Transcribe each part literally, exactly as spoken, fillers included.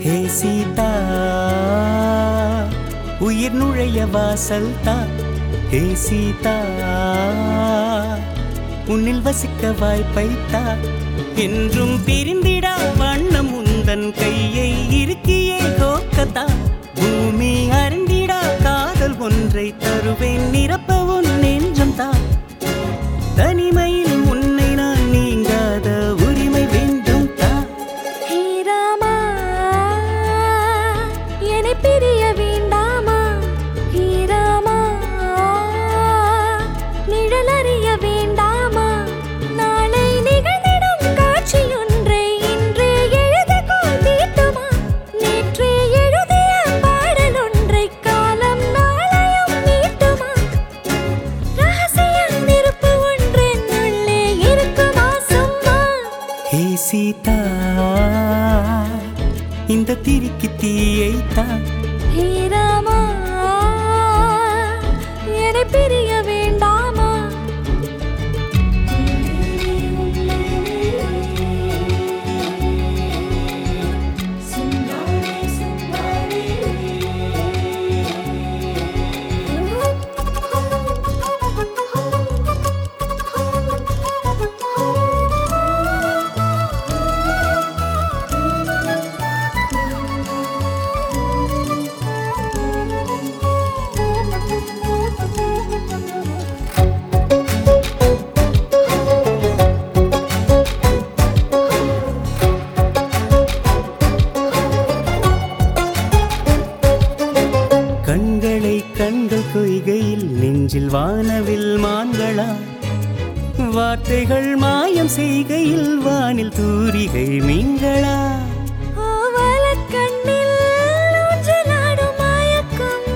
ஹே சீதா உயிர் நுழைய வாசல் தா. ஹே சீதா உன்னில் வசிக்க வாய்ப்பை தா. என்றும் பிரிந்திடா வண்ணம் உந்தன் கையை இருக்கியே கோக்கத்தா. பூமி அறிந்திடா காதல் ஒன்றை தருவேன் நிரப்ப உன் நெஞ்சம் தா. தனிமையில் உன்னை நான் நீங்காத உரிமை வேண்டும் தா. ஹே ராமா என்னை பிரிய வேண்டாமா. ஹே ராமா நிழல் அறிய வேண்டாமா. நாளை நிகழ்ந்திடும் காட்சியொன்றை இன்றே எழுதக்கோல் தீட்டுமா. நேற்றே எழுதிய பாடல் ஒன்றை காலம் நாளையும் மீட்டுமா. ரகசிய நெருப்பு ஒன்றென் உள்ளே இருக்குமா சும்மா. ஹே சீதா இந்த திரிக்கு தீயை தா. ஹே ராமா என்னை பிரிய வேண்டாமா. கண்களை கண்கள் கொய்கையில் நெஞ்சில் வானவில் மான்களா. வார்த்தைகள் மாயம் செய்கையில் வானில் தூரிகை மீன்களா. ஆவலக் கண்ணில் ஊஞ்சலாடும் மயக்கம்.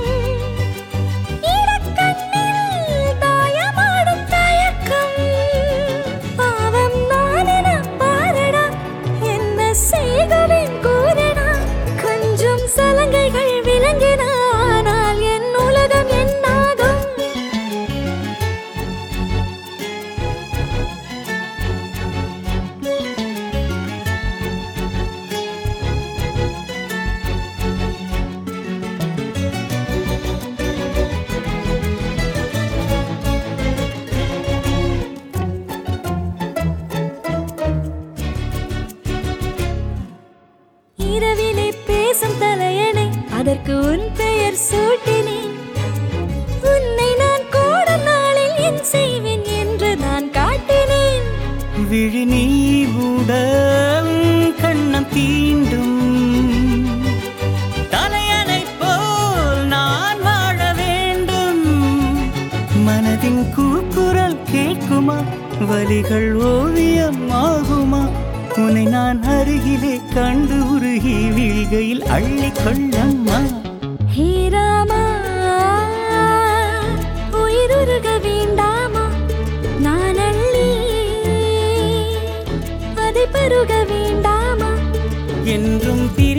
இடக்கண்ணில் தாயமாடும் தயக்கம். பாவம் நானென பாரடா என்ன செய்கிறேன் கூறடா. கொஞ்சம் சலங்கைகள் விளங்கின ஆனால் என் உலகம் என்னாகும். இரவிலே பேசும் தலையணை அதற்கு உன் பெயர் சூட்டினேன். உன்னை நான் கூட நாளில் என் செய்வேன் என்று நான் காட்டினேன். விழி நீ கூட கண்ணம் தீண்டும் தலையணை போல் நான் வாழ வேண்டும். மனதின் கூக்குரல் கேட்குமா வலிகள் ஓவியம் ஆகுமா. உன்னை நான் அருகிலே கண்டு உருகி வீழ்கையில் அள்ளிக்கொள்ளம்மா. ஹே ராமா உயிருருக வேண்டாமா. நான் அள்ளி அதை பருக வேண்டாமா. என்றும்